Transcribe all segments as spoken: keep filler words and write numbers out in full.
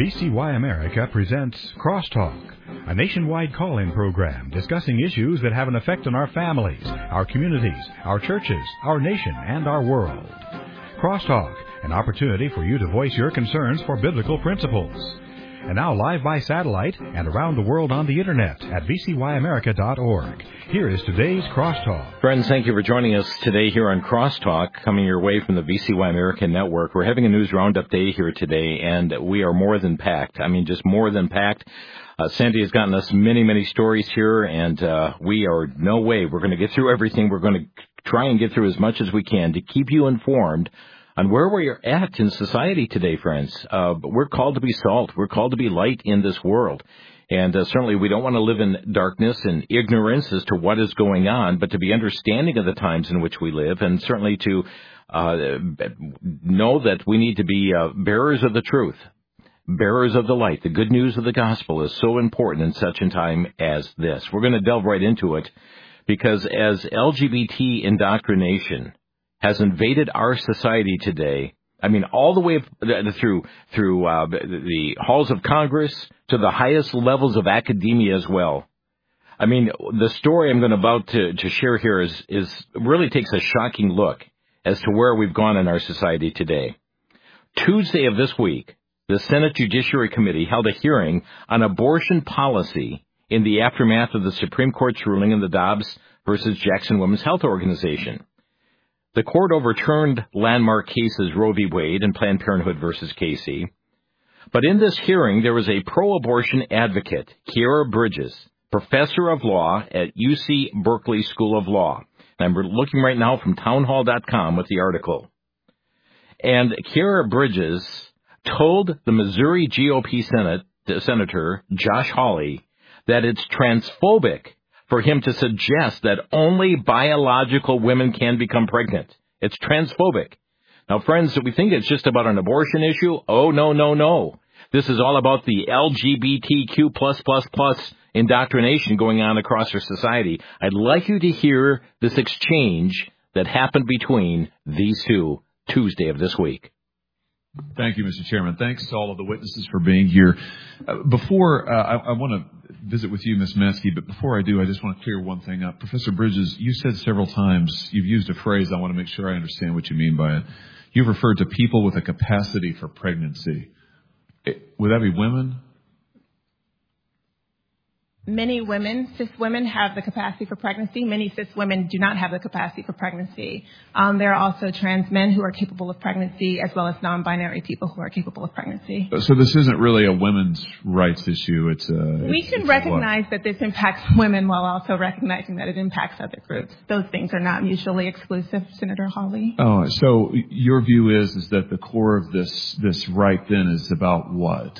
V C Y America presents Crosstalk, a nationwide call-in program discussing issues that have an effect on our families, our communities, our churches, our nation, and our world. Crosstalk, an opportunity for you to voice your concerns for biblical principles. And now live by satellite and around the world on the Internet at v c y america dot org. Here is today's Crosstalk. Friends, thank you for joining us today here on Crosstalk, coming your way from the V C Y America Network. We're having a news roundup day here today, and we are more than packed. I mean, just more than packed. Uh, Sandy has gotten us many, many stories here, and uh, we are no way. We're going to get through everything. We're going to try and get through as much as we can to keep you informed on where we're at in society today, friends. Uh, but we're called to be salt. We're called to be light in this world. And uh, certainly we don't want to live in darkness and ignorance as to what is going on, but to be understanding of the times in which we live, and certainly to uh, know that we need to be uh, bearers of the truth, bearers of the light. The good news of the gospel is so important in such a time as this. We're going to delve right into it, because as L G B T indoctrination has invaded our society today, I mean, all the way through through uh, the halls of Congress to the highest levels of academia as well. I mean, the story I'm going to about to, to share here is, is really takes a shocking look as to where we've gone in our society today. Tuesday of this week, the Senate Judiciary Committee held a hearing on abortion policy in the aftermath of the Supreme Court's ruling in the Dobbs versus Jackson Women's Health Organization. The court overturned landmark cases Roe v. Wade and Planned Parenthood versus Casey. But in this hearing, there was a pro-abortion advocate, Kiara Bridges, professor of law at U C Berkeley School of Law. And I'm looking right now from townhall dot com with the article. And Kiara Bridges told the Missouri G O P Senate, Senator Josh Hawley that it's transphobic for him to suggest that only biological women can become pregnant. It's transphobic. Now, friends, we think it's just about an abortion issue. Oh, no, no, no. This is all about the L G B T Q plus plus plus indoctrination going on across our society. I'd like you to hear this exchange that happened between these two Tuesday of this week. Thank you, Mister Chairman. Thanks to all of the witnesses for being here. Uh, before, uh, I, I want to visit with you, Miz Meskey, but before I do, I just want to clear one thing up. Professor Bridges, you said several times, you've used a phrase, I want to make sure I understand what you mean by it. You've referred to people with a capacity for pregnancy. It, would that be women? Many women, cis women, have the capacity for pregnancy. Many cis women do not have the capacity for pregnancy. Um, there are also trans men who are capable of pregnancy, as well as non-binary people who are capable of pregnancy. So this isn't really a women's rights issue. It's a, we it's, can it's recognize that this impacts women while also recognizing that it impacts other groups. Those things are not mutually exclusive, Senator Hawley. Oh, so your view is is that the core of this this right then is about what?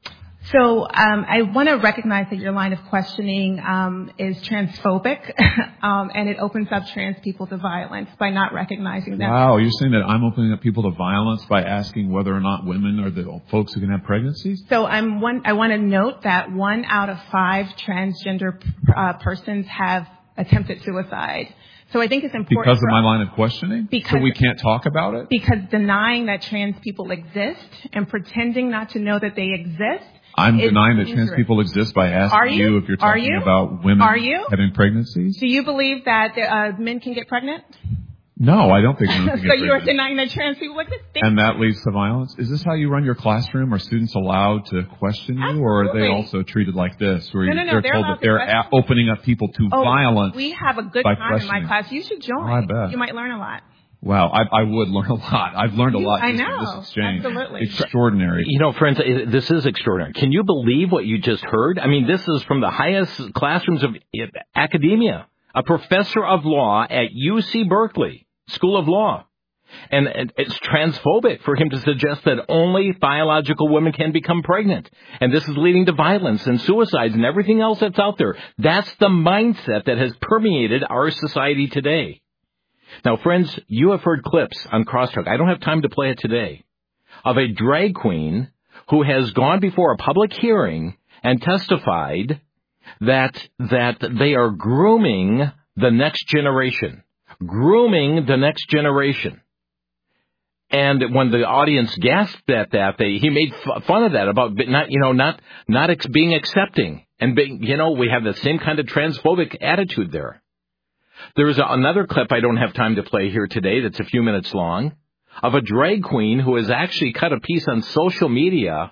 So um, I want to recognize that your line of questioning um, is transphobic, um, and it opens up trans people to violence by not recognizing that. Wow, you're saying that I'm opening up people to violence by asking whether or not women are the folks who can have pregnancies? So I'm one, I want to note that one out of five transgender uh, persons have attempted suicide. So I think it's important. Because of my line of questioning? Because, so we can't talk about it? Because denying that trans people exist and pretending not to know that they exist. I'm denying that trans people exist by asking you? you if you're talking you? about women Are you? having pregnancies. Do you believe that uh, men can get pregnant? No, I don't think men can so get pregnant. So you are denying that trans people exist? And that leads to violence? Is this how you run your classroom? Are students allowed to question you? Absolutely. Or are they also treated like this, where no, no, no, they're, they're told that they're a- opening up people to oh, violence? We have a good by time in my class. You should join. Oh, I bet. You might learn a lot. Wow, I, I would learn a lot. I've learned a lot I just know. from this exchange. Absolutely. Extraordinary. You know, friends, this is extraordinary. Can you believe what you just heard? I mean, this is from the highest classrooms of academia. A professor of law at U C Berkeley School of Law. And it's transphobic for him to suggest that only biological women can become pregnant. And this is leading to violence and suicides and everything else that's out there. That's the mindset that has permeated our society today. Now, friends, you have heard clips on Crosstalk. I don't have time to play it today, of a drag queen who has gone before a public hearing and testified that that they are grooming the next generation, grooming the next generation. And when the audience gasped at that, they, he made f- fun of that about not, you know, not, not ex- being accepting and being, you know, we have the same kind of transphobic attitude there. There is a, another clip I don't have time to play here today that's a few minutes long of a drag queen who has actually cut a piece on social media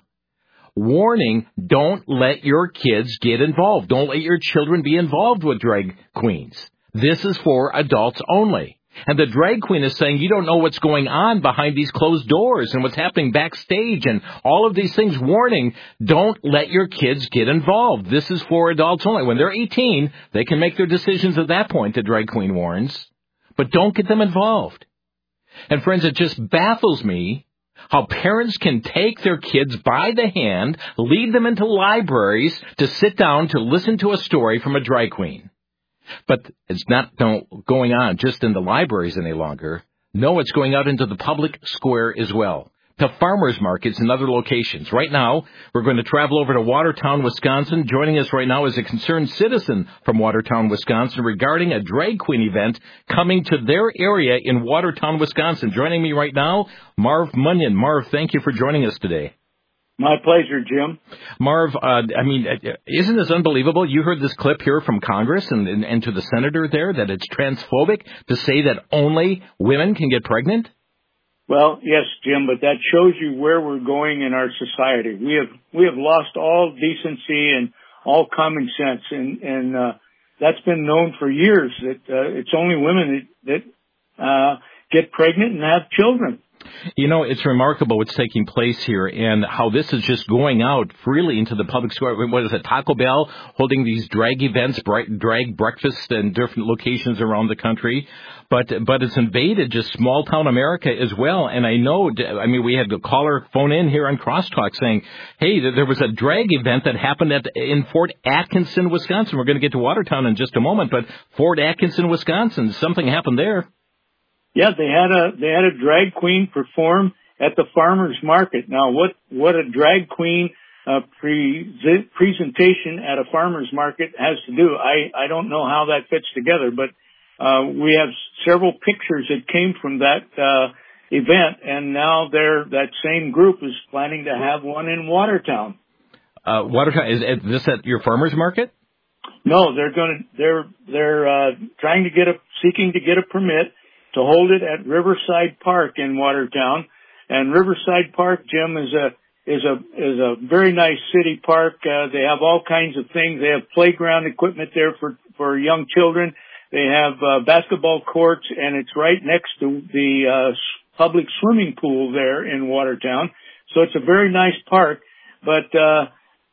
warning, don't let your kids get involved. Don't let your children be involved with drag queens. This is for adults only. And the drag queen is saying, you don't know what's going on behind these closed doors and what's happening backstage and all of these things. Warning, don't let your kids get involved. This is for adults only. When they're eighteen, they can make their decisions at that point, the drag queen warns. But don't get them involved. And friends, it just baffles me how parents can take their kids by the hand, lead them into libraries to sit down to listen to a story from a drag queen. But it's not no, going on just in the libraries any longer. No, it's going out into the public square as well, to farmers markets and other locations. Right now, we're going to travel over to Watertown, Wisconsin. Joining us right now is a concerned citizen from Watertown, Wisconsin, regarding a drag queen event coming to their area in Watertown, Wisconsin. Joining me right now, Marv Munyon. Marv, thank you for joining us today. My pleasure, Jim. Marv, uh, I mean, isn't this unbelievable? You heard this clip here from Congress and, and, and to the senator there that it's transphobic to say that only women can get pregnant? Well, yes, Jim, but that shows you where we're going in our society. We have we have lost all decency and all common sense, and and uh, that's been known for years that uh, it's only women that, that uh, get pregnant and have children. You know, it's remarkable what's taking place here and how this is just going out freely into the public square. What is it, Taco Bell holding these drag events, drag breakfasts in different locations around the country. But but it's invaded just small-town America as well. And I know, I mean, we had a caller phone in here on Crosstalk saying, hey, there was a drag event that happened at in Fort Atkinson, Wisconsin. We're going to get to Watertown in just a moment, but Fort Atkinson, Wisconsin, something happened there. Yeah, they had a they had a drag queen perform at the farmers market. Now, what what a drag queen uh, pre- presentation at a farmers market has to do, I I don't know how that fits together, but uh, we have several pictures that came from that uh, event, and now they're that same group is planning to have one in Watertown. Uh, Watertown, is, is this at your farmers market? No, they're going to they're they're uh, trying to get a seeking to get a permit to hold it at Riverside Park in Watertown. And Riverside Park, Jim, is a is a is a very nice city park. Uh, they have all kinds of things. They have playground equipment there for for young children. They have uh, basketball courts, and it's right next to the uh, public swimming pool there in Watertown. So it's a very nice park. But uh,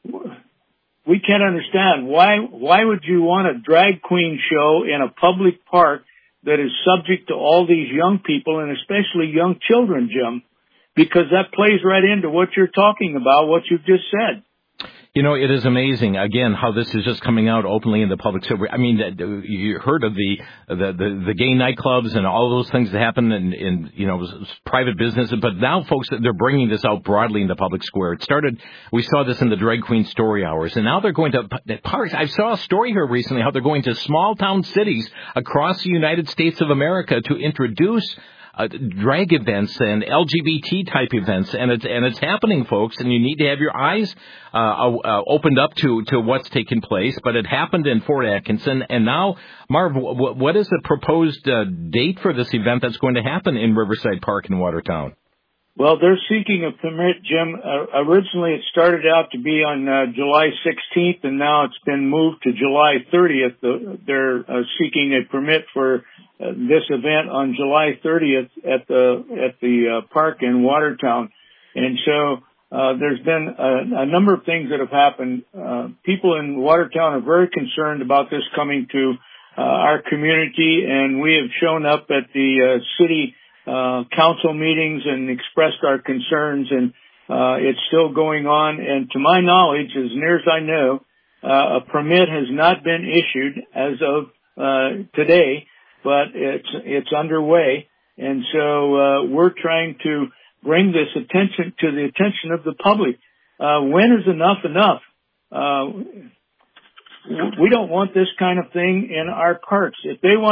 we can't understand why why would you want a drag queen show in a public park that is subject to all these young people and especially young children, Jim, because that plays right into what you're talking about, what you've just said. You know, it is amazing, again, how this is just coming out openly in the public. So, I mean, you heard of the the, the, the gay nightclubs and all those things that happen in, in, you know, private businesses. But now, folks, they're bringing this out broadly in the public square. It started, we saw this in the Drag Queen Story Hours. And now they're going to parks. I saw a story here recently how they're going to small town cities across the United States of America to introduce Uh, drag events and L G B T type events, and it's and it's happening, folks. And you need to have your eyes uh, uh, opened up to, to what's taking place. But it happened in Fort Atkinson, and now, Marv, w- what is the proposed uh, date for this event that's going to happen in Riverside Park in Watertown? Well, they're seeking a permit, Jim. Uh, originally, it started out to be on uh, July sixteenth, and now it's been moved to July thirtieth. The, they're uh, seeking a permit for uh, this event on July thirtieth at the at the uh, park in Watertown. And so uh, there's been a, a number of things that have happened. Uh, people in Watertown are very concerned about this coming to uh, our community, and we have shown up at the uh, city uh council meetings and expressed our concerns, and uh it's still going on. And to my knowledge, as near as I know, uh, a permit has not been issued as of uh today, but it's it's underway. And so uh we're trying to bring this attention to the attention of the public. Uh when is enough enough? Uh we don't want this kind of thing in our parks. If they want to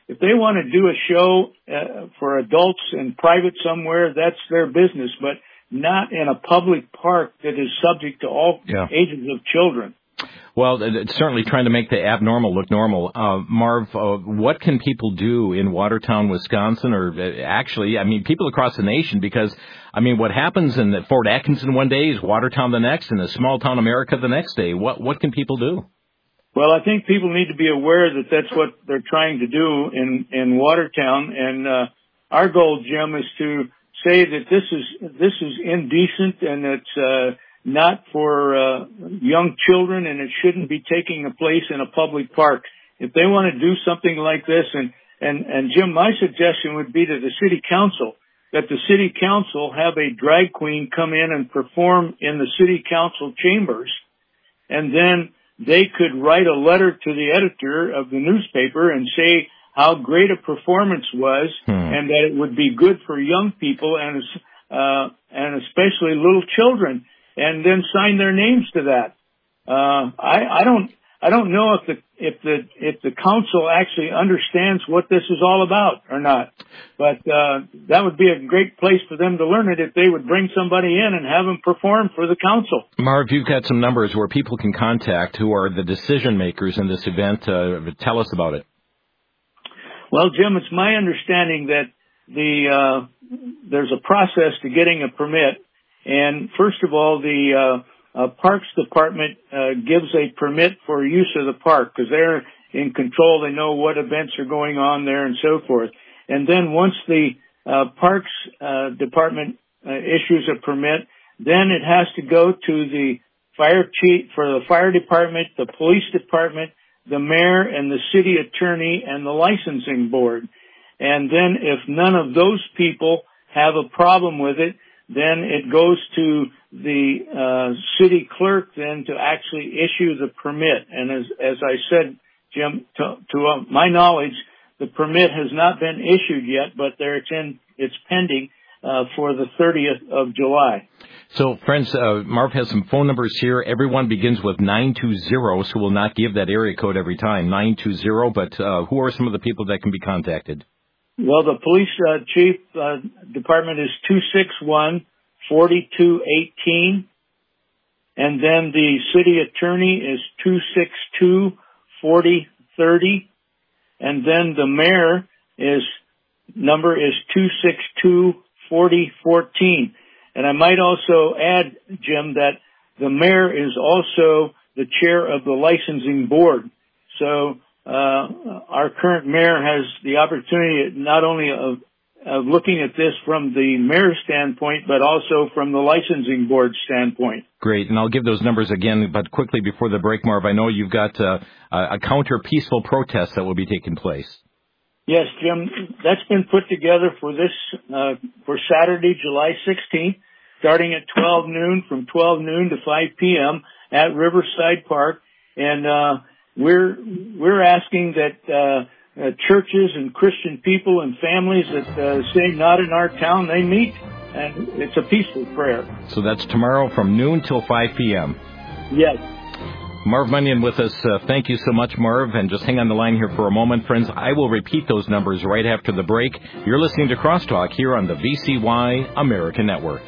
If they want to do a show uh, for adults in private somewhere, that's their business, but not in a public park that is subject to all yeah. ages of children. Well, it's certainly trying to make the abnormal look normal. Uh, Marv, uh, what can people do in Watertown, Wisconsin, or uh, actually, I mean, people across the nation? Because, I mean, what happens in Fort Atkinson one day is Watertown the next, and a small town America the next day. What what can people do? Well, I think people need to be aware that that's what they're trying to do in, in Watertown. And, uh, our goal, Jim, is to say that this is, this is indecent and it's, uh, not for, uh, young children, and it shouldn't be taking a place in a public park. If they want to do something like this, and, and, and Jim, my suggestion would be to the city council that the city council have a drag queen come in and perform in the city council chambers, and then they could write a letter to the editor of the newspaper and say how great a performance was, hmm. and that it would be good for young people and uh and especially little children, and then sign their names to that. Uh I, I don't I don't know if the if the if the council actually understands what this is all about or not. But uh that would be a great place for them to learn it if they would bring somebody in and have them perform for the council. Marv, you've got some numbers where people can contact who are the decision makers in this event. Uh, tell us about it. Well, Jim, it's my understanding that the uh there's a process to getting a permit, and first of all, the uh Uh, Parks Department uh, gives a permit for use of the park because they're in control. They know what events are going on there and so forth. And then once the uh, Parks uh, Department uh, issues a permit, then it has to go to the fire chief for the fire department, the police department, the mayor, and the city attorney and the licensing board. And then if none of those people have a problem with it, then it goes to the uh city clerk then to actually issue the permit. And as as I said, Jim, to, to uh, my knowledge, the permit has not been issued yet, but there it's in it's pending uh for the thirtieth of July. So, friends, uh, Marv has some phone numbers here. Everyone begins with nine two zero, so we'll not give that area code every time, nine two zero. But uh, who are some of the people that can be contacted? Well, the police uh, chief uh, department is two six one, four two one eight, and then the city attorney is two six two, four oh three oh, and then the mayor is number is two six two, four oh one four. And I might also add, Jim, that the mayor is also the chair of the licensing board. So Uh, our current mayor has the opportunity not only of, of looking at this from the mayor's standpoint, but also from the licensing board standpoint. Great, and I'll give those numbers again, but quickly before the break, Marv, I know you've got uh, a counter peaceful protest that will be taking place. Yes, Jim, that's been put together for this, uh, for Saturday, July sixteenth, starting at twelve noon, from twelve noon to five p.m. at Riverside Park, and, uh, We're we're asking that uh, uh, churches and Christian people and families that uh, say not in our town, they meet, and it's a peaceful prayer. So that's tomorrow from noon till five p.m. Yes. Marv Munyon with us. Uh, thank you so much, Marv. And just hang on the line here for a moment, friends. I will repeat those numbers right after the break. You're listening to Crosstalk here on the V C Y American Network.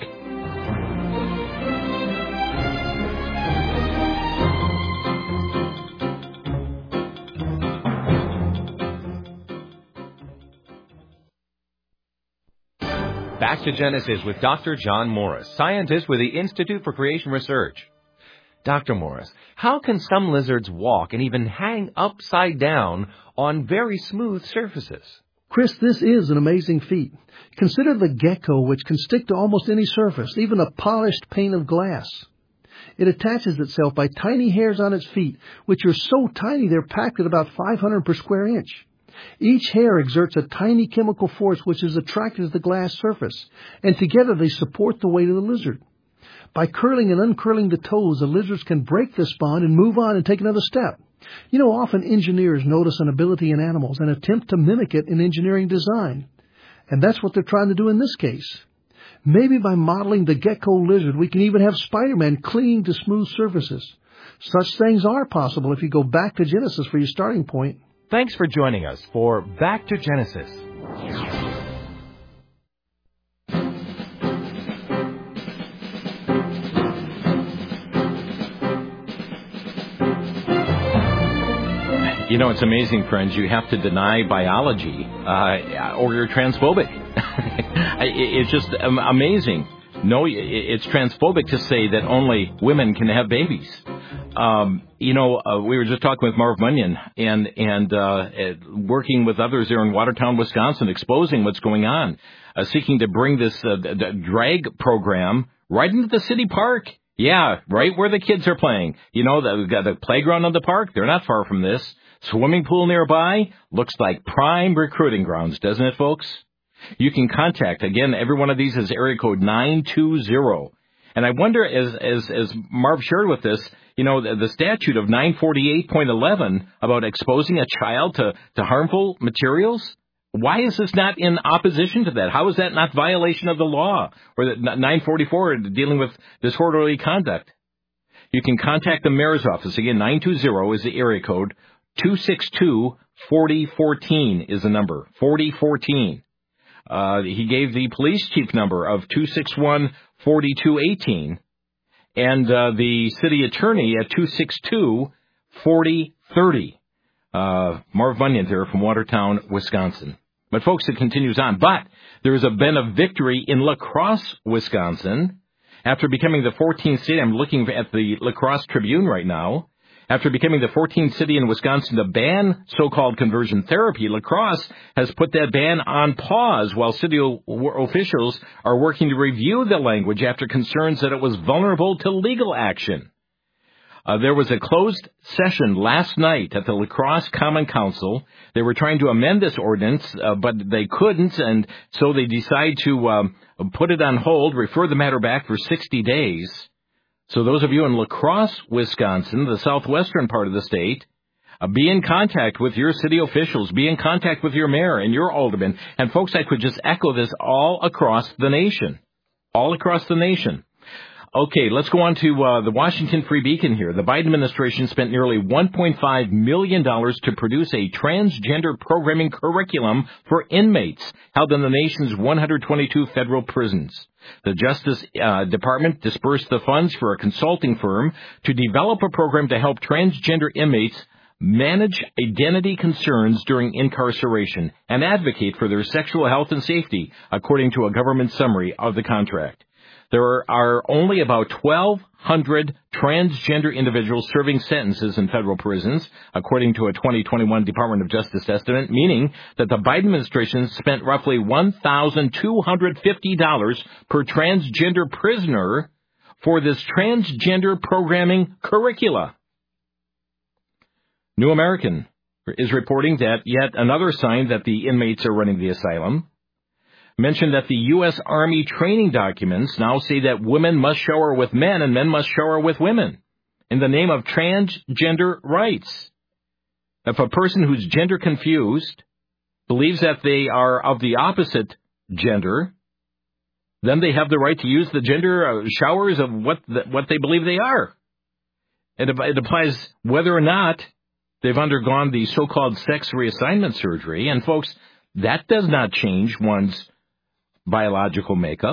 Back to Genesis with Doctor John Morris, scientist with the Institute for Creation Research. Doctor Morris, how can some lizards walk and even hang upside down on very smooth surfaces? Chris, this is an amazing feat. Consider the gecko, which can stick to almost any surface, even a polished pane of glass. It attaches itself by tiny hairs on its feet, which are so tiny they're packed at about five hundred per square inch. Each hair exerts a tiny chemical force which is attracted to the glass surface, and together they support the weight of the lizard. By curling and uncurling the toes, the lizards can break this bond and move on and take another step. You know, often engineers notice an ability in animals and attempt to mimic it in engineering design. And that's what they're trying to do in this case. Maybe by modeling the gecko lizard, we can even have Spider-Man clinging to smooth surfaces. Such things are possible if you go back to Genesis for your starting point. Thanks for joining us for Back to Genesis. You know, it's amazing, friends. You have to deny biology uh, or you're transphobic. It's just amazing. No, it's transphobic to say that only women can have babies. Um, you know, uh, we were just talking with Marv Bunyan and and uh, working with others there in Watertown, Wisconsin, exposing what's going on, uh, seeking to bring this uh, drag program right into the city park. Yeah, right where the kids are playing. You know, the, got the playground of the park. They're not far from this. Swimming pool nearby. Looks like prime recruiting grounds, doesn't it, folks? You can contact, again, every one of these is area code nine two zero. And I wonder, as as as Marv shared with us, you know, the, the statute of nine forty-eight point eleven about exposing a child to, to harmful materials, why is this not in opposition to that? How is that not violation of the law? Or the nine forty-four dealing with disorderly conduct? You can contact the mayor's office. Again, nine two zero is the area code. two six two, four oh one four is the number, forty fourteen. Uh, he gave the police chief number of two six one, four two one eight and uh, the city attorney at two six two, four oh three oh. Uh, Marv Bunyan there from Watertown, Wisconsin. But, folks, it continues on. But there has been a victory in La Crosse, Wisconsin. After becoming the fourteenth city, I'm looking at the La Crosse Tribune right now. After becoming the fourteenth city in Wisconsin to ban so-called conversion therapy, La Crosse has put that ban on pause while city officials are working to review the language after concerns that it was vulnerable to legal action. Uh, there was a closed session last night at the La Crosse Common Council. They were trying to amend this ordinance, uh, but they couldn't, and so they decided to um, put it on hold, refer the matter back for sixty days. So those of you in La Crosse, Wisconsin, the southwestern part of the state, uh, be in contact with your city officials, be in contact with your mayor and your alderman. And, folks, I could just echo this all across the nation, all across the nation. Okay, let's go on to uh, the Washington Free Beacon here. The Biden administration spent nearly one point five million dollars to produce a transgender programming curriculum for inmates held in the nation's one hundred twenty-two federal prisons. The Justice uh, Department dispersed the funds for a consulting firm to develop a program to help transgender inmates manage identity concerns during incarceration and advocate for their sexual health and safety, according to a government summary of the contract. There are only about twelve hundred transgender individuals serving sentences in federal prisons, according to a twenty twenty-one Department of Justice estimate, meaning that the Biden administration spent roughly one thousand two hundred fifty dollars per transgender prisoner for this transgender programming curricula. New American is reporting that yet another sign that the inmates are running the asylum. Mentioned that the U S. Army training documents now say that women must shower with men and men must shower with women in the name of transgender rights. If a person who's gender confused believes that they are of the opposite gender, then they have the right to use the gender showers of what the, what they believe they are. It, it applies whether or not they've undergone the so-called sex reassignment surgery. And, folks, that does not change one's biological makeup.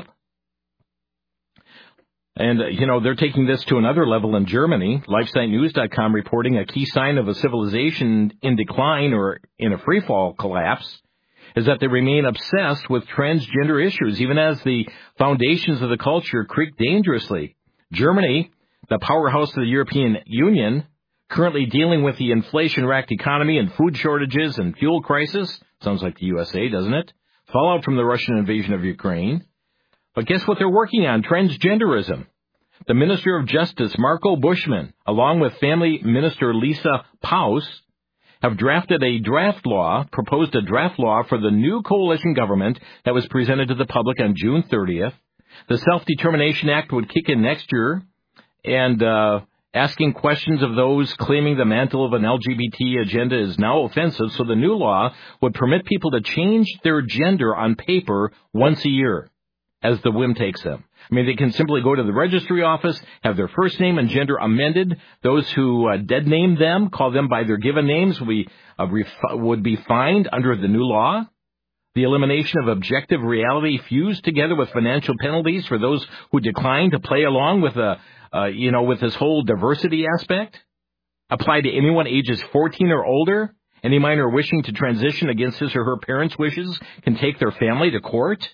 And, uh, you know, they're taking this to another level in Germany. LifeSite News dot com reporting a key sign of a civilization in decline or in a freefall collapse is that they remain obsessed with transgender issues, even as the foundations of the culture creak dangerously. Germany, the powerhouse of the European Union, currently dealing with the inflation-racked economy and food shortages and fuel crisis. Sounds like the U S A, doesn't it? Fallout from the Russian invasion of Ukraine. But guess what they're working on? Transgenderism. The Minister of Justice, Marco Buschmann, along with Family Minister Lisa Paus, have drafted a draft law, proposed a draft law for the new coalition government that was presented to the public on June thirtieth. The Self-Determination Act would kick in next year, and uh asking questions of those claiming the mantle of an L G B T agenda is now offensive, so the new law would permit people to change their gender on paper once a year. as the whim takes them. I mean, they can simply go to the registry office, have their first name and gender amended. Those who uh, dead name them, call them by their given names, will be, uh, ref- would be fined under the new law. The elimination of objective reality fused together with financial penalties for those who decline to play along with a, uh, you know, with this whole diversity aspect. Apply to anyone ages fourteen or older. Any minor wishing to transition against his or her parents' wishes can take their family to court.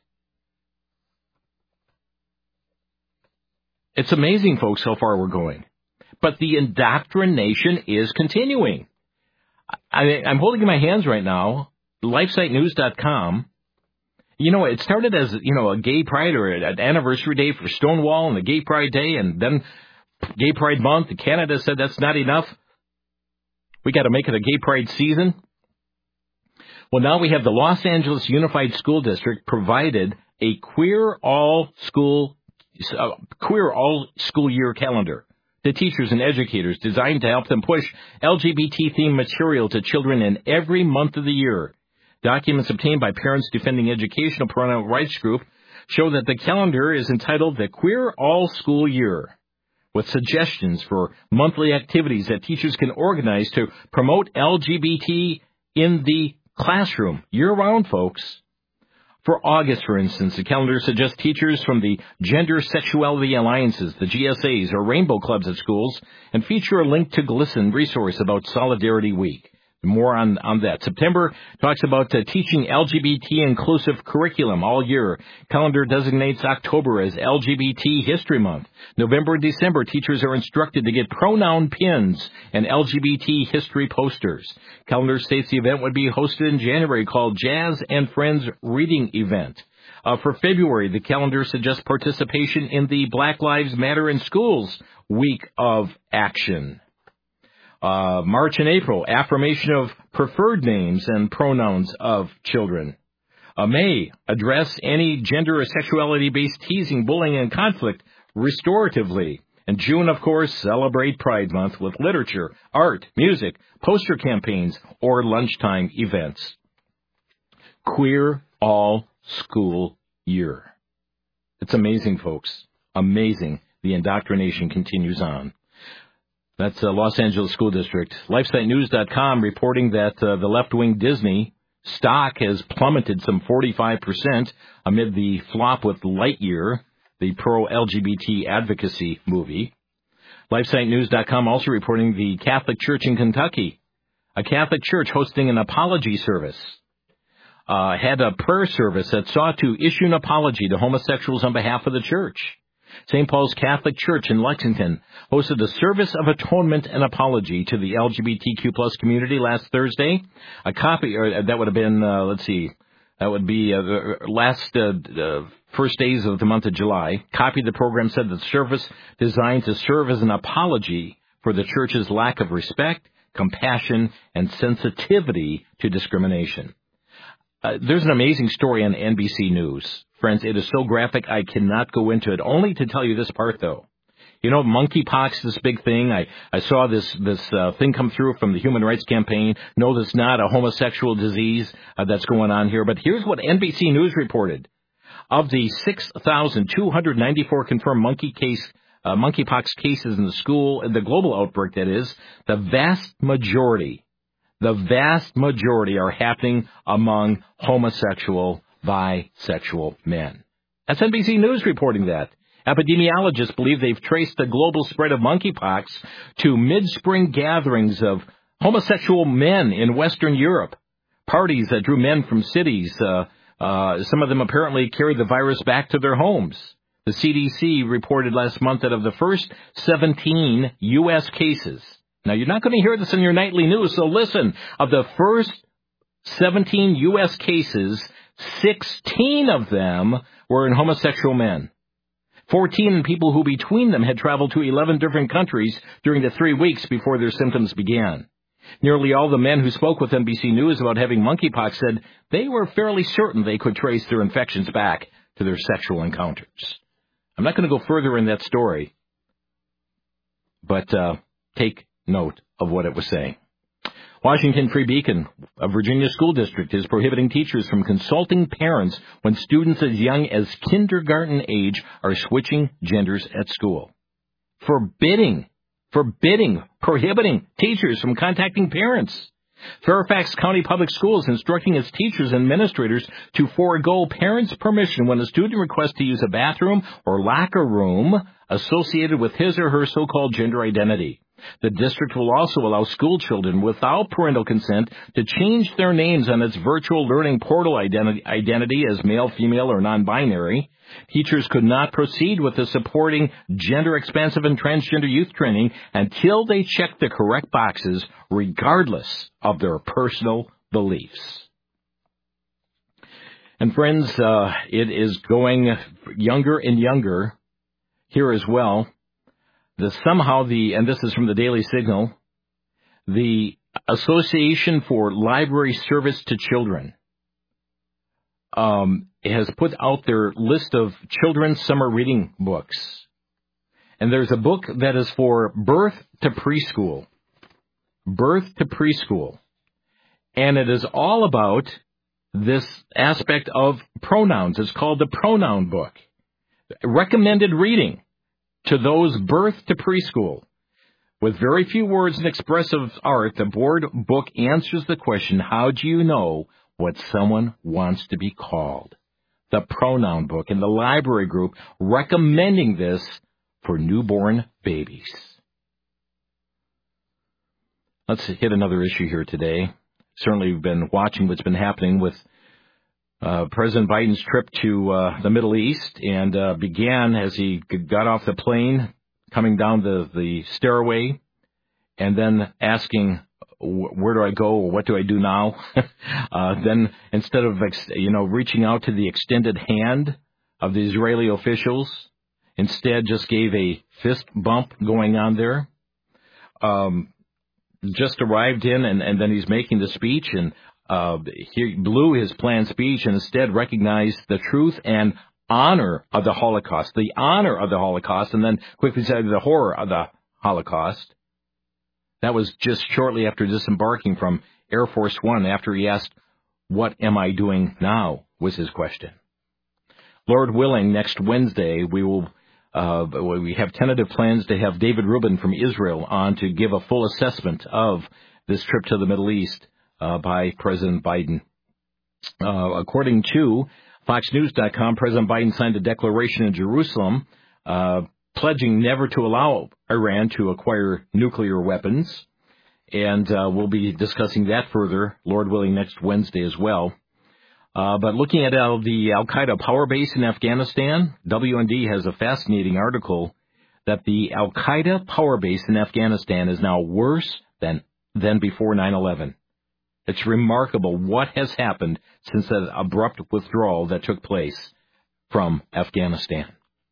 It's amazing, folks, how far we're going. But the indoctrination is continuing. I, I'm holding in my hands right now LifeSite News dot com. You know, it started as, you know, a gay pride or an anniversary day for Stonewall and the Gay Pride Day, and then Gay Pride Month. And Canada said that's not enough. We got to make it a Gay Pride season. Well, now we have the Los Angeles Unified School District provided a queer all school uh, queer all school year calendar to teachers and educators designed to help them push L G B T themed material to children in every month of the year. Documents obtained by Parents Defending Educational Parental Rights Group show that the calendar is entitled the Queer All School Year, with suggestions for monthly activities that teachers can organize to promote L G B T in the classroom year-round, folks. For August, for instance, the calendar suggests teachers from the Gender Sexuality Alliances, the G S As, or Rainbow Clubs at schools, and feature a link to GLSEN resource about Solidarity Week. More on, on that. September talks about uh, teaching L G B T inclusive curriculum all year. Calendar designates October as L G B T History Month. November and December, teachers are instructed to get pronoun pins and L G B T history posters. Calendar states the event would be hosted in January, called Jazz and Friends Reading Event. Uh, for February, the calendar suggests participation in the Black Lives Matter in Schools Week of Action. Uh, March and April, affirmation of preferred names and pronouns of children. Uh, May, address any gender or sexuality-based teasing, bullying, and conflict restoratively. And June, of course, celebrate Pride Month with literature, art, music, poster campaigns, or lunchtime events. Queer all school year. It's amazing, folks. Amazing. The indoctrination continues on. That's uh, Los Angeles School District. LifeSite News dot com reporting that uh, the left-wing Disney stock has plummeted some forty-five percent amid the flop with Lightyear, the pro-L G B T advocacy movie. LifeSite News dot com also reporting the Catholic Church in Kentucky, a Catholic church hosting an apology service, uh, had a prayer service that sought to issue an apology to homosexuals on behalf of the church. Saint Paul's Catholic Church in Lexington hosted a service of atonement and apology to the L G B T Q plus community last Thursday. A copy, or that would have been, uh, let's see, that would be uh, last uh, uh, first days of the month of July. Copy of the program said that the service designed to serve as an apology for the church's lack of respect, compassion, and sensitivity to discrimination. Uh, there's an amazing story on N B C News. Friends, it is so graphic I cannot go into it. Only to tell you this part, though. You know, monkeypox, this big thing. I, I saw this this uh, thing come through from the Human Rights Campaign. No, that's not a homosexual disease uh, that's going on here. But here's what N B C News reported. Of the six thousand two hundred ninety-four confirmed monkey case, uh, monkeypox cases in the school, the global outbreak that is, the vast majority, the vast majority are happening among homosexual, bisexual men. That's N B C News reporting that. Epidemiologists believe they've traced the global spread of monkeypox to mid-spring gatherings of homosexual men in Western Europe. Parties that drew men from cities. Uh, uh, some of them apparently carried the virus back to their homes. The C D C reported last month that of the first seventeen U S cases. Now, you're not going to hear this in your nightly news, so listen. Of the first seventeen U S cases, sixteen of them were in homosexual men. fourteen in people who between them had traveled to eleven different countries during the three weeks before their symptoms began. Nearly all the men who spoke with N B C News about having monkeypox said they were fairly certain they could trace their infections back to their sexual encounters. I'm not going to go further in that story, but uh, take note of what it was saying. Washington Free Beacon, a Virginia school district, is prohibiting teachers from consulting parents when students as young as kindergarten age are switching genders at school. Forbidding, forbidding, prohibiting teachers from contacting parents. Fairfax County Public Schools instructing its teachers and administrators to forego parents' permission when a student requests to use a bathroom or locker room associated with his or her so-called gender identity. The district will also allow school children without parental consent to change their names on its virtual learning portal identi- identity as male, female, or non-binary. Teachers could not proceed with the supporting gender-expansive and transgender youth training until they check the correct boxes, regardless of their personal beliefs. And friends, uh, it is going younger and younger here as well. The, somehow the, and this is from the Daily Signal, the Association for Library Service to Children um, has put out their list of children's summer reading books. And there's a book that is for birth to preschool. Birth to preschool. And it is all about this aspect of pronouns. It's called the Pronoun Book. Recommended reading to those birth to preschool. With very few words and expressive art, the board book answers the question, how do you know what someone wants to be called? The Pronoun Book and the library group recommending this for newborn babies. Let's hit another issue here today. Certainly we've been watching what's been happening with Uh, President Biden's trip to uh, the Middle East, and uh, began as he got off the plane, coming down the, the stairway, and then asking, where do I go, or what do I do now? uh, then instead of, you know, reaching out to the extended hand of the Israeli officials, instead just gave a fist bump going on there. Um, just arrived in, and, and then he's making the speech, and Uh, he blew his planned speech and instead recognized the truth and honor of the Holocaust, the honor of the Holocaust, and then quickly said the horror of the Holocaust. That was just shortly after disembarking from Air Force One, after he asked, what am I doing now, was his question. Lord willing, next Wednesday, we will uh, we have tentative plans to have David Rubin from Israel on to give a full assessment of this trip to the Middle East Uh, by President Biden. Uh, according to Fox News dot com, President Biden signed a declaration in Jerusalem uh, pledging never to allow Iran to acquire nuclear weapons, and uh, we'll be discussing that further, Lord willing, next Wednesday as well. Uh, but looking at uh, the Al-Qaeda power base in Afghanistan, W N D has a fascinating article that the Al-Qaeda power base in Afghanistan is now worse than, than before nine eleven. It's remarkable what has happened since that abrupt withdrawal that took place from Afghanistan.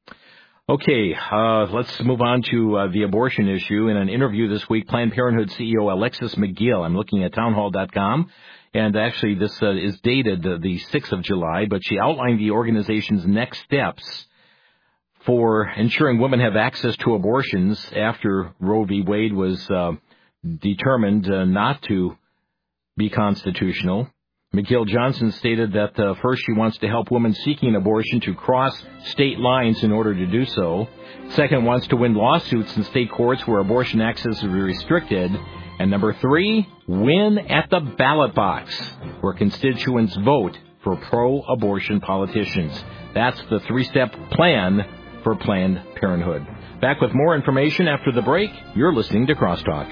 Okay, uh, let's move on to uh, the abortion issue. In an interview this week, Planned Parenthood C E O Alexis McGill, I'm looking at townhall dot com, and actually this uh, is dated uh, the sixth of July, but she outlined the organization's next steps for ensuring women have access to abortions after Roe v. Wade was uh, determined uh, not to be constitutional. McGill Johnson stated that uh, first she wants to help women seeking abortion to cross state lines in order to do so. Second, wants to win lawsuits in state courts where abortion access is restricted. And number three, win at the ballot box where constituents vote for pro-abortion politicians. That's the three-step plan for Planned Parenthood. Back with more information after the break. You're listening to Crosstalk.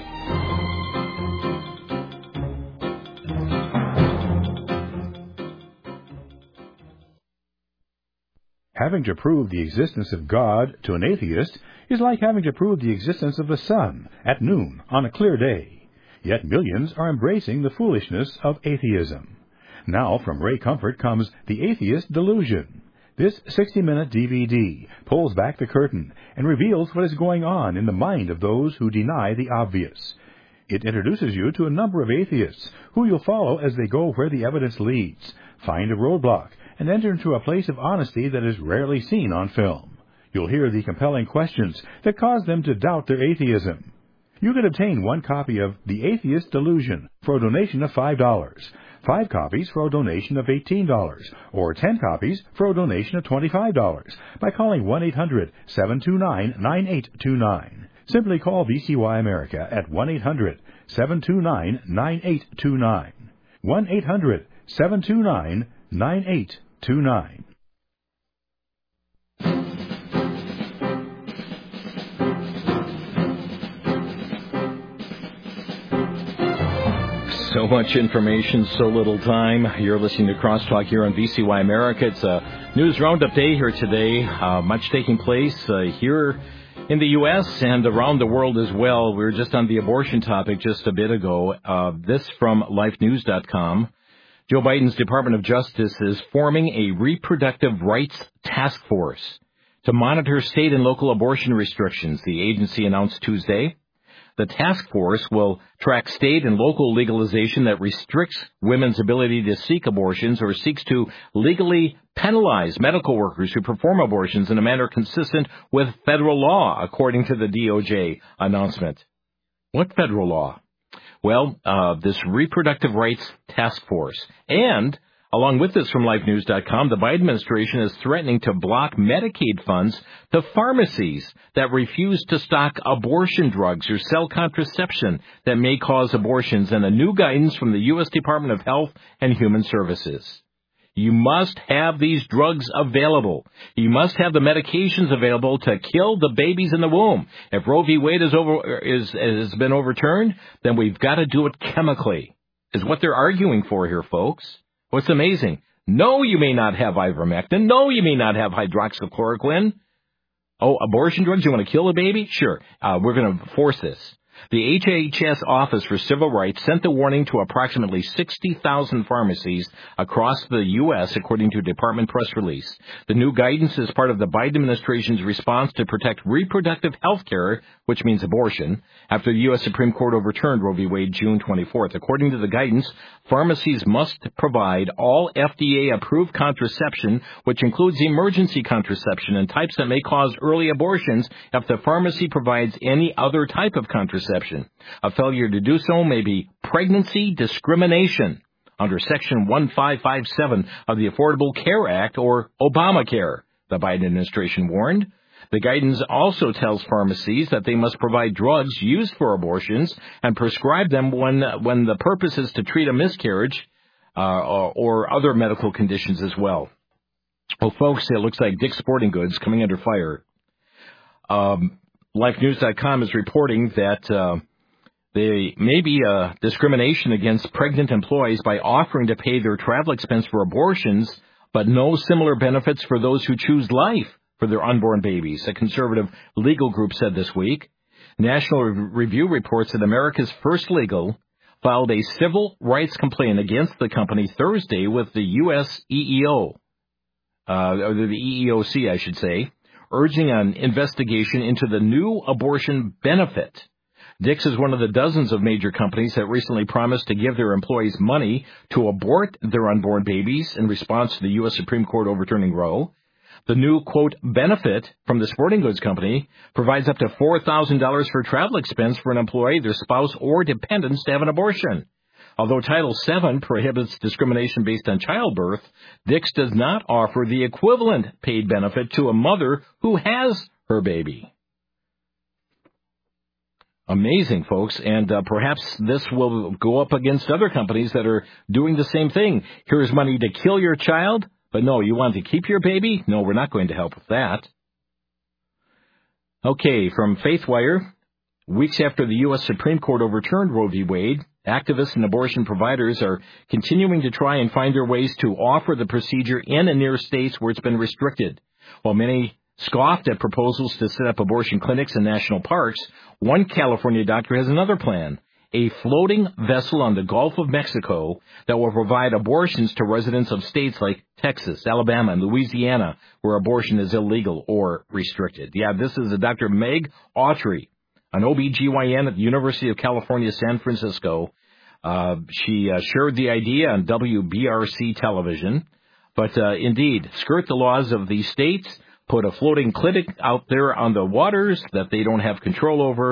Having to prove the existence of God to an atheist is like having to prove the existence of the sun at noon on a clear day. Yet millions are embracing the foolishness of atheism. Now from Ray Comfort comes The Atheist Delusion. This sixty-minute D V D pulls back the curtain and reveals what is going on in the mind of those who deny the obvious. It introduces you to a number of atheists who you'll follow as they go where the evidence leads, find a roadblock, and enter into a place of honesty that is rarely seen on film. You'll hear the compelling questions that cause them to doubt their atheism. You can obtain one copy of The Atheist Delusion for a donation of five dollars, five copies for a donation of eighteen dollars, or ten copies for a donation of twenty-five dollars by calling one eight hundred seven two nine nine eight two nine. Simply call V C Y America at one eight hundred seven two nine nine eight two nine. one eight hundred seven two nine nine eight two nine. So much information, so little time. You're listening to Crosstalk here on V C Y America. It's a news roundup day here today. Uh, much taking place uh, here in the U S and around the world as well. We were just on the abortion topic just a bit ago. Uh, this from life news dot com. Joe Biden's Department of Justice is forming a reproductive rights task force to monitor state and local abortion restrictions, the agency announced Tuesday. The task force will track state and local legalization that restricts women's ability to seek abortions or seeks to legally penalize medical workers who perform abortions in a manner consistent with federal law, according to the D O J announcement. What federal law? Well, uh, this reproductive rights task force. And along with this from life news dot com, the Biden administration is threatening to block Medicaid funds to pharmacies that refuse to stock abortion drugs or sell contraception that may cause abortions, and a new guidance from the U S Department of Health and Human Services. You must have these drugs available. You must have the medications available to kill the babies in the womb. If Roe v. Wade is over, is, has been overturned, then we've got to do it chemically, is what they're arguing for here, folks. What's amazing? No, you may not have ivermectin. No, you may not have hydroxychloroquine. Oh, abortion drugs? You want to kill a baby? Sure. Uh, we're going to force this. The H H S Office for Civil Rights sent the warning to approximately sixty thousand pharmacies across the U S, according to a department press release. The new guidance is part of the Biden administration's response to protect reproductive health care, which means abortion, after the U S Supreme Court overturned Roe v. Wade June twenty-fourth. According to the guidance, pharmacies must provide all F D A-approved contraception, which includes emergency contraception and types that may cause early abortions, if the pharmacy provides any other type of contraception. A failure to do so may be pregnancy discrimination under Section fifteen fifty-seven of the Affordable Care Act, or Obamacare, the Biden administration warned. The guidance also tells pharmacies that they must provide drugs used for abortions and prescribe them when when the purpose is to treat a miscarriage uh, or, or other medical conditions as well. Well, folks, it looks like Dick's Sporting Goods coming under fire. Um, life news dot com is reporting that uh, there may be a discrimination against pregnant employees by offering to pay their travel expense for abortions, but no similar benefits for those who choose life for their unborn babies, a conservative legal group said this week. National Review reports that America's First Legal filed a civil rights complaint against the company Thursday with the U S E E O, uh, or the E E O C, I should say, urging an investigation into the new abortion benefit. Dick's is one of the dozens of major companies that recently promised to give their employees money to abort their unborn babies in response to the U S Supreme Court overturning Roe. The new, quote, benefit from the sporting goods company provides up to four thousand dollars for travel expense for an employee, their spouse, or dependents to have an abortion. Although Title seven prohibits discrimination based on childbirth, Dick's does not offer the equivalent paid benefit to a mother who has her baby. Amazing, folks, and uh, perhaps this will go up against other companies that are doing the same thing. Here's money to kill your child, but no, you want to keep your baby? No, we're not going to help with that. Okay, from FaithWire, weeks after the U S Supreme Court overturned Roe v. Wade, activists and abortion providers are continuing to try and find their ways to offer the procedure in and near states where it's been restricted. While many scoffed at proposals to set up abortion clinics in national parks, one California doctor has another plan: a floating vessel on the Gulf of Mexico that will provide abortions to residents of states like Texas, Alabama, and Louisiana, where abortion is illegal or restricted. Yeah, this is a Doctor Meg Autry, an O B G Y N at the University of California, San Francisco. Uh, she uh, shared the idea on W B R C television. But uh, indeed, skirt the laws of these states, put a floating clinic out there on the waters that they don't have control over,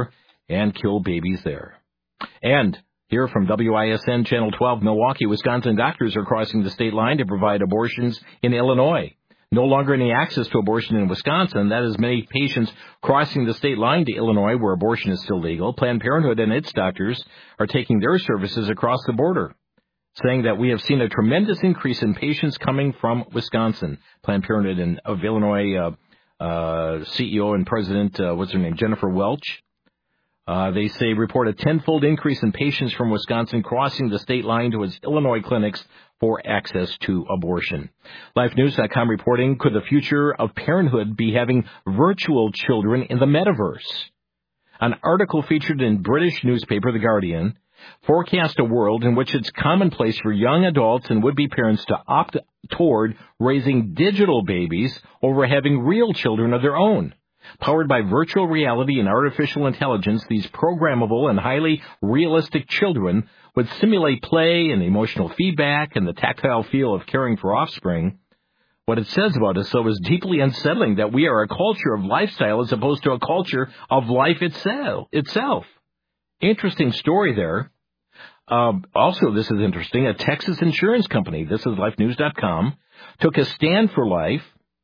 and kill babies there. And here from W I S N Channel twelve, Milwaukee, Wisconsin, doctors are crossing the state line to provide abortions in Illinois. No longer any access to abortion in Wisconsin. That is many patients crossing the state line to Illinois, where abortion is still legal. Planned Parenthood and its doctors are taking their services across the border, saying that we have seen a tremendous increase in patients coming from Wisconsin. Planned Parenthood and of Illinois uh, uh, C E O and President, uh, what's her name, Jennifer Welch. Uh, they say report a tenfold increase in patients from Wisconsin crossing the state line to its Illinois clinics for access to abortion. Life News dot com reporting, could the future of parenthood be having virtual children in the metaverse? An article featured in British newspaper The Guardian forecast a world in which it's commonplace for young adults and would-be parents to opt toward raising digital babies over having real children of their own. Powered by virtual reality and artificial intelligence, these programmable and highly realistic children would simulate play and emotional feedback and the tactile feel of caring for offspring. What it says about us, though, is deeply unsettling, that we are a culture of lifestyle as opposed to a culture of life itself. itself. Interesting story there. Uh, also, this is interesting, a Texas insurance company, this is Life News dot com, took a stand for life.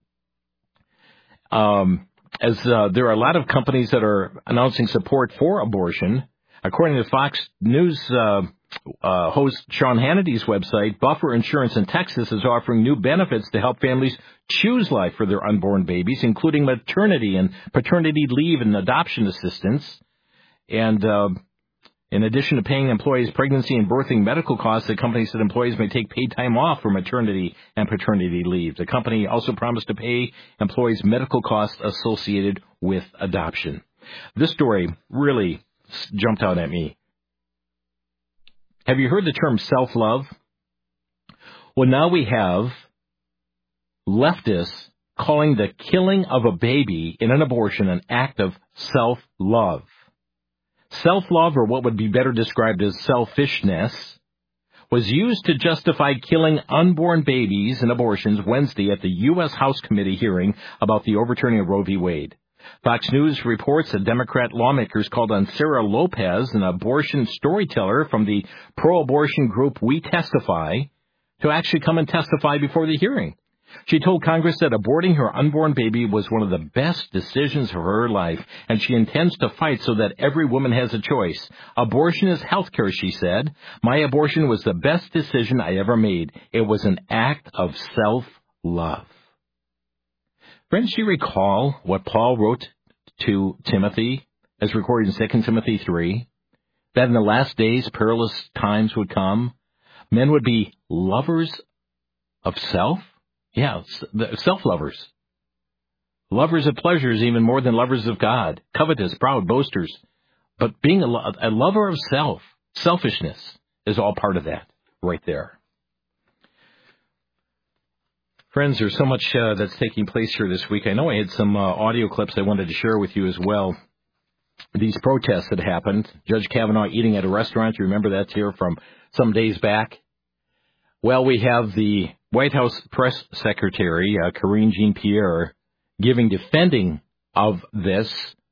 Um... As uh, there are a lot of companies that are announcing support for abortion. According to Fox News uh, uh, host Sean Hannity's website, Buffer Insurance in Texas is offering new benefits to help families choose life for their unborn babies, including maternity and paternity leave and adoption assistance. And uh, in addition to paying employees pregnancy and birthing medical costs, the company said employees may take paid time off for maternity and paternity leave. The company also promised to pay employees medical costs associated with adoption. This story really jumped out at me. Have you heard the term self-love? Well, now we have leftists calling the killing of a baby in an abortion an act of self-love. Self-love, or what would be better described as selfishness, was used to justify killing unborn babies in abortions Wednesday at the U S House Committee hearing about the overturning of Roe v. Wade. Fox News reports that Democrat lawmakers called on Sarah Lopez, an abortion storyteller from the pro-abortion group We Testify, to actually come and testify before the hearing. She told Congress that aborting her unborn baby was one of the best decisions of her life, and she intends to fight so that every woman has a choice. Abortion is health care, she said. My abortion was the best decision I ever made. It was an act of self-love. Friends, do you recall what Paul wrote to Timothy, as recorded in Second Timothy three, that in the last days perilous times would come? Men would be lovers of self? Yeah, self-lovers. Lovers of pleasures even more than lovers of God. Covetous, proud, boasters. But being a, lo- a lover of self, selfishness, is all part of that right there. Friends, there's so much uh, that's taking place here this week. I know I had some uh, audio clips I wanted to share with you as well. These protests that happened. Judge Kavanaugh eating at a restaurant. You remember that's here from some days back. Well, we have the White House press secretary, uh, Karine Jean-Pierre, giving defending of this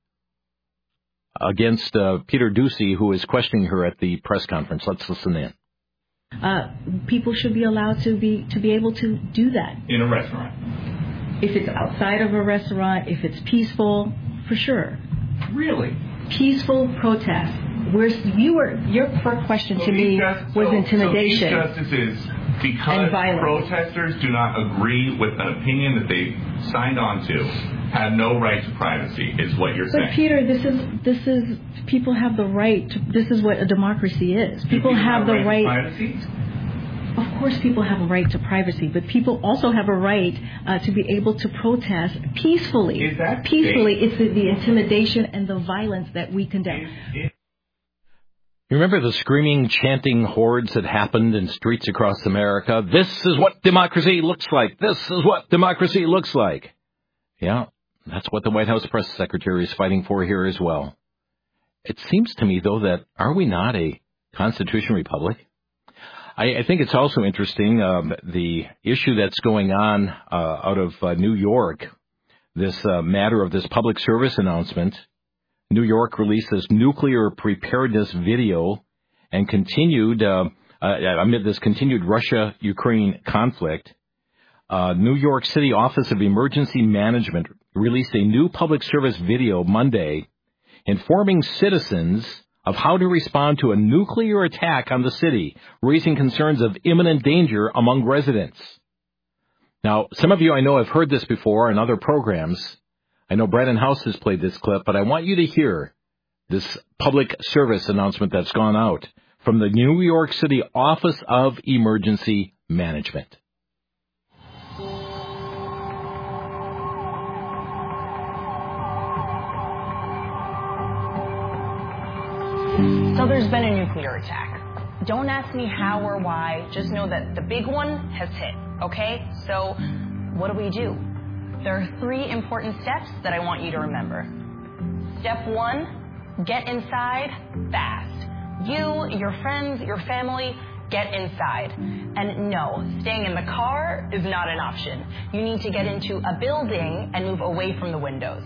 against uh, Peter Doocy, who is questioning her at the press conference. Let's listen in. Uh, people should be allowed to be to be able to do that. In a restaurant? If it's outside of a restaurant, if it's peaceful, for sure. Really? Peaceful protest. Where you were, your first question so to me just, was so, intimidation. So these justices, because protesters do not agree with an opinion that they signed on to, have no right to privacy, is what you're but saying. But Peter, this is this is people have the right to. This is what a democracy is. People, people have, have the right. right to privacy? Of course, people have a right to privacy, but people also have a right uh, to be able to protest peacefully. Is that peacefully? safe? It's the, the intimidation and the violence that we condemn. It, it, You remember the screaming, chanting hordes that happened in streets across America? This is what democracy looks like. This is what democracy looks like. Yeah, that's what the White House press secretary is fighting for here as well. It seems to me, though, that are we not a constitutional republic? I, I think it's also interesting, um, the issue that's going on uh, out of uh, New York, this uh, matter of this public service announcement. New York released this nuclear preparedness video and continued, uh, uh, amid this continued Russia-Ukraine conflict, uh, New York City Office of Emergency Management released a new public service video Monday informing citizens of how to respond to a nuclear attack on the city, raising concerns of imminent danger among residents. Now, some of you I know have heard this before in other programs. I know Brandon House has played this clip, but I want you to hear this public service announcement that's gone out from the New York City Office of Emergency Management. So there's been a nuclear attack. Don't ask me how or why, just know that the big one has hit, okay? So what do we do? There are three important steps that I want you to remember. Step one, get inside fast. You, your friends, your family, get inside. And no, staying in the car is not an option. You need to get into a building and move away from the windows.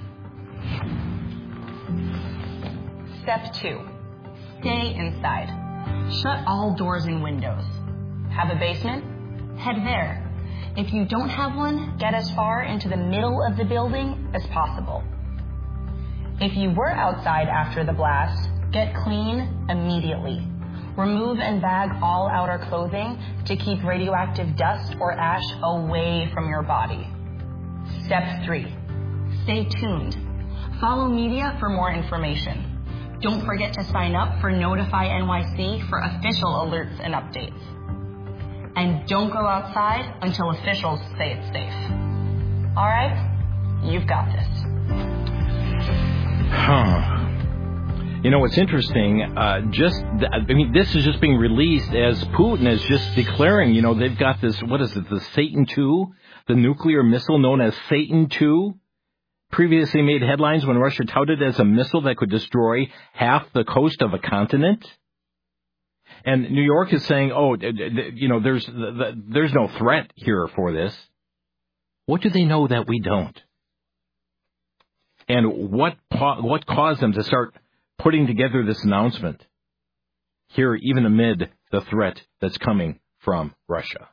Step two, stay inside. Shut all doors and windows. Have a basement? Head there. If you don't have one, get as far into the middle of the building as possible. If you were outside after the blast, get clean immediately. Remove and bag all outer clothing to keep radioactive dust or ash away from your body. Step three, stay tuned. Follow media for more information. Don't forget to sign up for Notify N Y C for official alerts and updates. And don't go outside until officials say it's safe. All right? You've got this. Huh. You know, what's interesting, uh, just, th- I mean, this is just being released as Putin is just declaring, you know, they've got this, what is it, the Satan two, the nuclear missile known as Satan two, previously made headlines when Russia touted as a missile that could destroy half the coast of a continent. And New York is saying, oh, you know, there's there's no threat here for this. What do they know that we don't? And what what caused them to start putting together this announcement here, even amid the threat that's coming from Russia?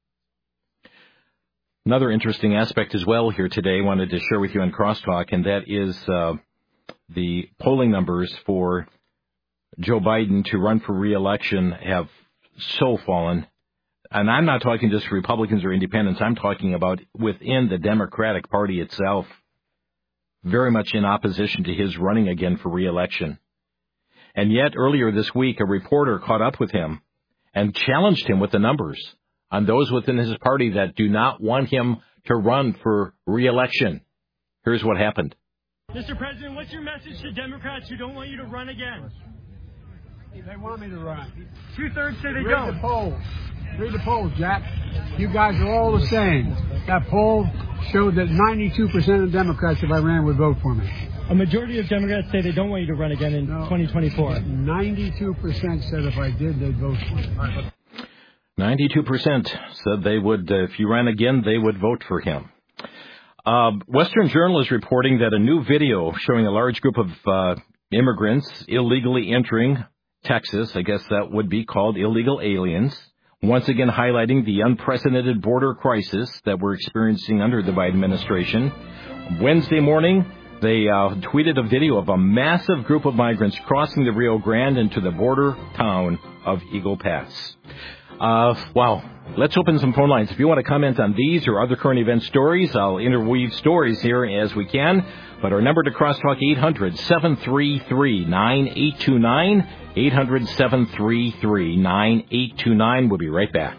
Another interesting aspect as well here today I wanted to share with you on Crosstalk, and that is uh, the polling numbers for Joe Biden to run for re-election have so fallen. And I'm not talking just Republicans or independents. I'm talking about within the Democratic Party itself, very much in opposition to his running again for re-election. And yet earlier this week, a reporter caught up with him and challenged him with the numbers on those within his party that do not want him to run for re-election. Here's what happened. Mister President, what's your message to Democrats who don't want you to run again? They want me to run. Two-thirds say they Read don't. Read the polls. Read the polls, Jack. You guys are all the same. That poll showed that ninety-two percent of Democrats, if I ran, would vote for me. A majority of Democrats say they don't want you to run again in no, twenty twenty-four. ninety-two percent said if I did, they'd vote for me. ninety-two percent said they would, uh, if you ran again, they would vote for him. Uh, Western Journal is reporting that a new video showing a large group of uh, immigrants illegally entering Texas, I guess that would be called illegal aliens, once again highlighting the unprecedented border crisis that we're experiencing under the Biden administration. Wednesday morning, they uh, tweeted a video of a massive group of migrants crossing the Rio Grande into the border town of Eagle Pass. Uh, wow. Let's open some phone lines. If you want to comment on these or other current event stories, I'll interweave stories here as we can. But our number to Crosstalk, eight hundred, seven three three, nine eight two nine, eight hundred, seven three three, nine eight two nine. We'll be right back.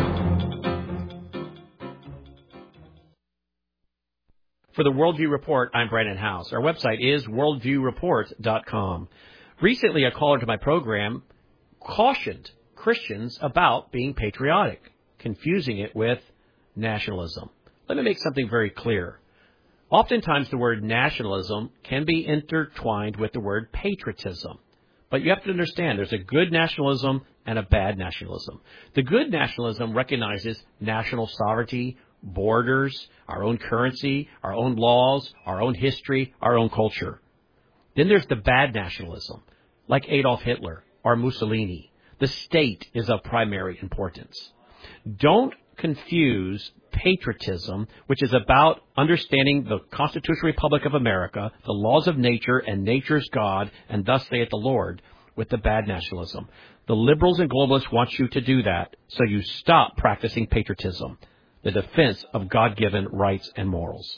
For the Worldview Report, I'm Brandon House. Our website is worldview report dot com. Recently, a caller to my program cautioned Christians about being patriotic, confusing it with nationalism. Let me make something very clear. Oftentimes the word nationalism can be intertwined with the word patriotism. But you have to understand there's a good nationalism and a bad nationalism. The good nationalism recognizes national sovereignty, borders, our own currency, our own laws, our own history, our own culture. Then there's the bad nationalism, like Adolf Hitler or Mussolini. The state is of primary importance. Don't confuse patriotism, which is about understanding the Constitutional Republic of America, the laws of nature and nature's God, and thus saith the Lord, with the bad nationalism. The liberals and globalists want you to do that, so you stop practicing patriotism, the defense of God-given rights and morals.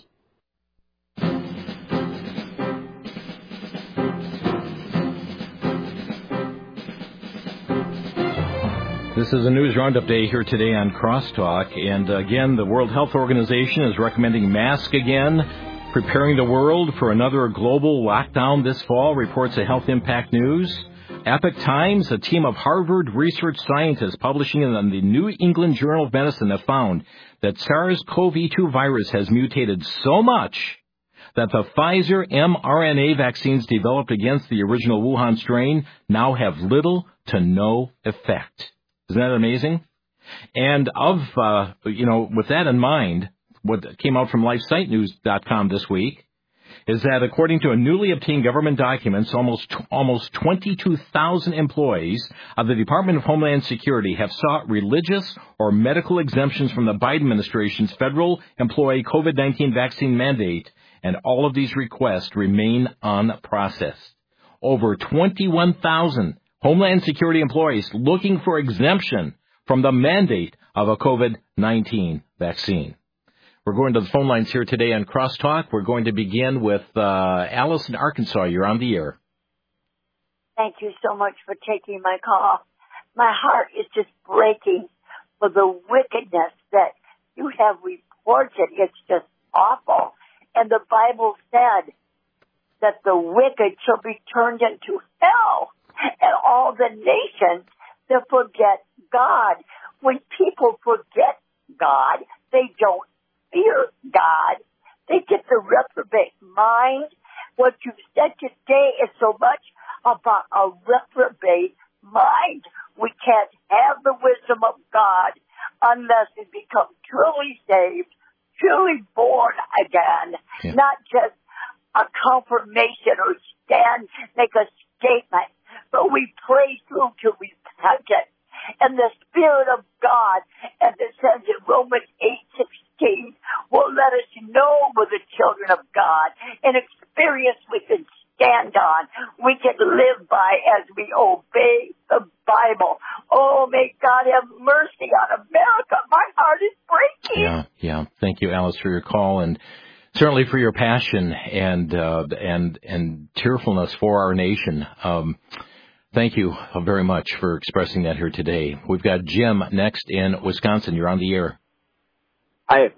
This is a News Roundup Day here today on Crosstalk. And again, the World Health Organization is recommending masks again, preparing the world for another global lockdown this fall, reports a Health Impact News. Epoch Times, a team of Harvard research scientists publishing in the New England Journal of Medicine have found that SARS-C o V two virus has mutated so much that the Pfizer mRNA vaccines developed against the original Wuhan strain now have little to no effect. Isn't that amazing? And of, uh, you know, with that in mind, what came out from life site news dot com this week is that according to a newly obtained government documents, almost almost twenty-two thousand employees of the Department of Homeland Security have sought religious or medical exemptions from the Biden administration's federal employee COVID nineteen vaccine mandate, and all of these requests remain unprocessed. Over twenty-one thousand Homeland Security employees looking for exemption from the mandate of a COVID nineteen vaccine. We're going to the phone lines here today on Crosstalk. We're going to begin with uh, Alice in Arkansas. You're on the air. Thank you so much for taking my call. My heart is just breaking for the wickedness that you have reported. It's just awful. And the Bible said that the wicked shall be turned into hell. And all the nations that forget God. When people forget God, they don't fear God. They get the reprobate mind. What you've said today is so much about a reprobate mind. We can't have the wisdom of God unless we become truly saved, truly born again, yeah. Not just a confirmation or stand, make a statement. But we pray through to repentance. And the Spirit of God, as it says in Romans eight sixteen, will let us know we're the children of God. An experience we can stand on. We can live by as we obey the Bible. Oh, may God have mercy on America. My heart is breaking. Yeah, yeah. Thank you, Alice, for your call, and certainly for your passion and uh, and and tearfulness for our nation. Um, Thank you very much for expressing that here today. We've got Jim next in Wisconsin. You're on the air. Hi.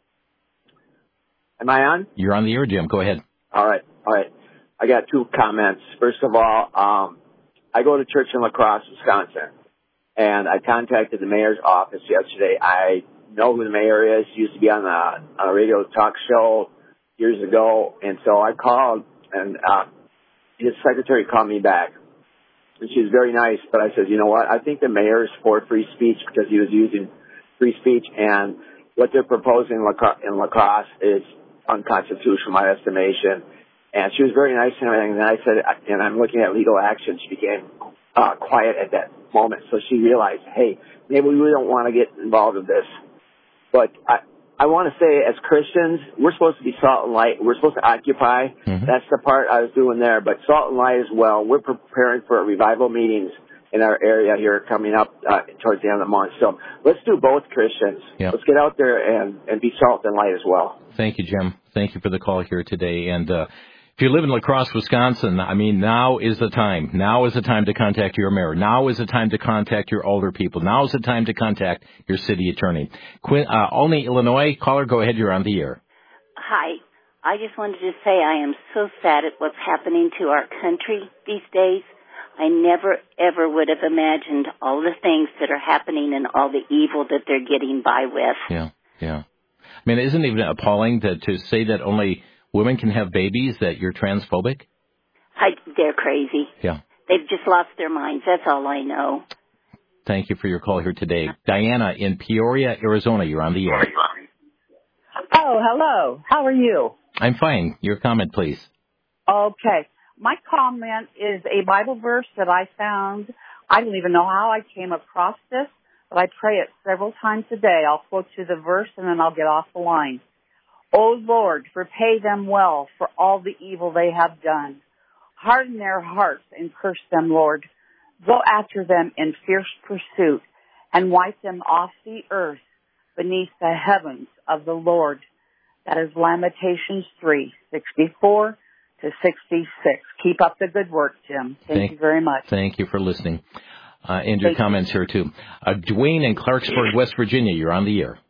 Am I on? You're on the air, Jim. Go ahead. All right. All right. I got two comments. First of all, um, I go to church in La Crosse, Wisconsin, and I contacted the mayor's office yesterday. I know who the mayor is. He used to be on a, on a radio talk show years ago, and so I called, and uh, his secretary called me back. And she was very nice, but I said, you know what, I think the mayor is for free speech because he was using free speech, and what they're proposing in La Crosse is unconstitutional, in my estimation. And she was very nice and everything. And then I said, and I'm looking at legal action. She became uh, quiet at that moment, so she realized, hey, maybe we really don't want to get involved with this. But I, I want to say, as Christians, we're supposed to be salt and light. We're supposed to occupy. Mm-hmm. That's the part I was doing there. But salt and light as well. We're preparing for revival meetings in our area here coming up uh, towards the end of the month. So let's do both, Christians. Yep. Let's get out there and, and be salt and light as well. Thank you, Jim. Thank you for the call here today. And uh, if you live in La Crosse, Wisconsin, I mean, now is the time. Now is the time to contact your mayor. Now is the time to contact your older people. Now is the time to contact your city attorney. Quinn, uh, Olney, Illinois, caller, go ahead. You're on the air. Hi. I just wanted to say I am so sad at what's happening to our country these days. I never, ever would have imagined all the things that are happening and all the evil that they're getting by with. Yeah, yeah. I mean, isn't it even appalling to, to say that only women can have babies, that you're transphobic? I, they're crazy. Yeah. They've just lost their minds. That's all I know. Thank you for your call here today. Diana in Peoria, Arizona, you're on the air. Oh, hello. How are you? I'm fine. Your comment, please. Okay. my comment is a Bible verse that I found. I don't even know how I came across this, but I pray it several times a day. I'll quote you the verse and then I'll get off the line. O Lord, repay them well for all the evil they have done. Harden their hearts and curse them, Lord. Go after them in fierce pursuit and wipe them off the earth beneath the heavens of the Lord. That is Lamentations three, sixty-four to sixty-six. Keep up the good work, Jim. Thank, thank you very much. Thank you for listening. Uh, and your thank comments you. Here, too. Uh, Dwayne in Clarksburg, West Virginia, you're on the air.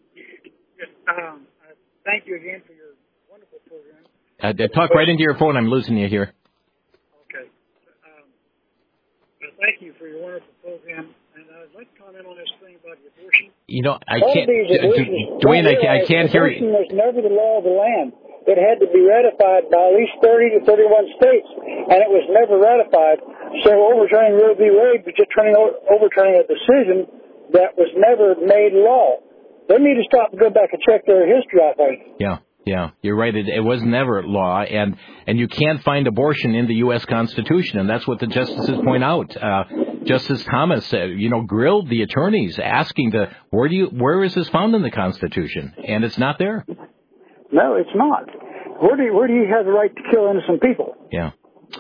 Um, uh, thank you again for your wonderful program. Uh, talk right into your phone. I'm losing you here. Okay. Um, well, thank you for your wonderful program. And I'd like to comment on this thing about the abortion. You know, I can't, Dwayne, I, I can't hear you. Abortion was never the law of the land. It had to be ratified by at least thirty to thirty-one states, and it was never ratified. So overturning Roe v. Wade was just turning, overturning a decision that was never made law. They need to stop and go back and check their history, I think. Yeah. Yeah, you're right. It, it was never law, and and you can't find abortion in the U S Constitution, and that's what the justices point out. Uh, Justice Thomas, uh, you know, grilled the attorneys, asking to where do you where is this found in the Constitution, and it's not there. No, it's not. Where do you, where do you have the right to kill innocent people? Yeah.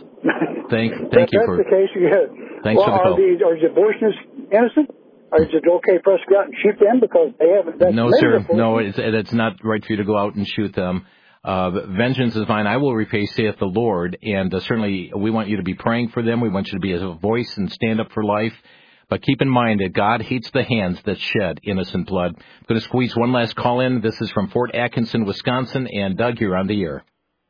Thank thank if you that's for the case. You have, thanks well, for the call. Are the, are the abortionists innocent? Or is it okay for us to go out and shoot them because they haven't done No, sir. No, it's, it's not right for you to go out and shoot them. Uh, vengeance is mine. I will repay, saith the Lord. And uh, certainly we want you to be praying for them. We want you to be a voice and stand up for life. But keep in mind that God hates the hands that shed innocent blood. I'm going to squeeze one last call in. This is from Fort Atkinson, Wisconsin. And Doug, you're on the air.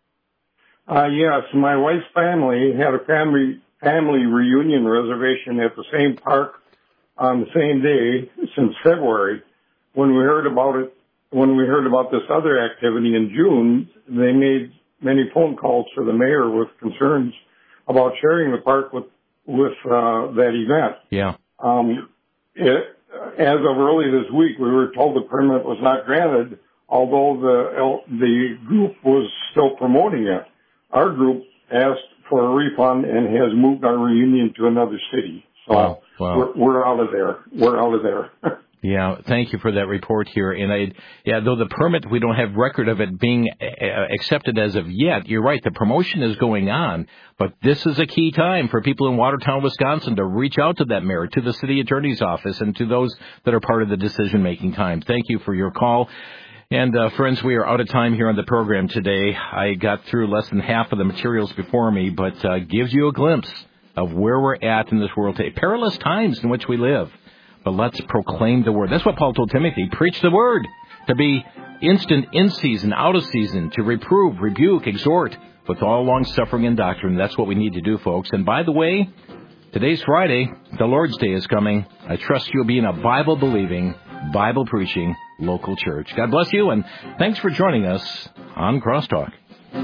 Uh, yes, my wife's family had a family family reunion reservation at the same park on the same day since February. When we heard about it, when we heard about this other activity in June, they made many phone calls to the mayor with concerns about sharing the park with with uh, that event. Yeah. Um, it, as of early this week, we were told the permit was not granted, although the the group was still promoting it. Our group asked for a refund and has moved our reunion to another city. So wow. Wow. We're, we're out of there. We're out of there. Yeah, thank you for that report here. And I, yeah, though the permit, we don't have record of it being uh, accepted as of yet. You're right, the promotion is going on, but this is a key time for people in Watertown, Wisconsin to reach out to that mayor, to the city attorney's office, and to those that are part of the decision-making time. Thank you for your call. And, uh, friends, we are out of time here on the program today. I got through less than half of the materials before me, but uh, gives you a glimpse of where we're at in this world today. Perilous times in which we live. But let's proclaim the word. That's what Paul told Timothy. Preach the word. To be instant in season, out of season. To reprove, rebuke, exhort with all long suffering and doctrine. That's what we need to do, folks. And by the way, today's Friday. The Lord's Day is coming. I trust you'll be in a Bible-believing, Bible-preaching local church. God bless you, and thanks for joining us on Crosstalk.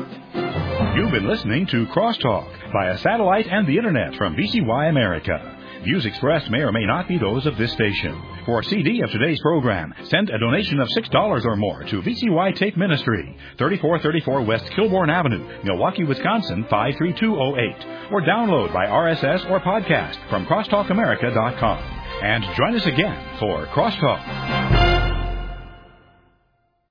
You've been listening to Crosstalk via satellite and the Internet from V C Y America. Views expressed may or may not be those of this station. For a C D of today's program, send a donation of six dollars or more to V C Y Tape Ministry, thirty-four thirty-four West Kilbourne Avenue, Milwaukee, Wisconsin, five three two oh eight. Or download by R S S or podcast from crosstalk america dot com. And join us again for Crosstalk.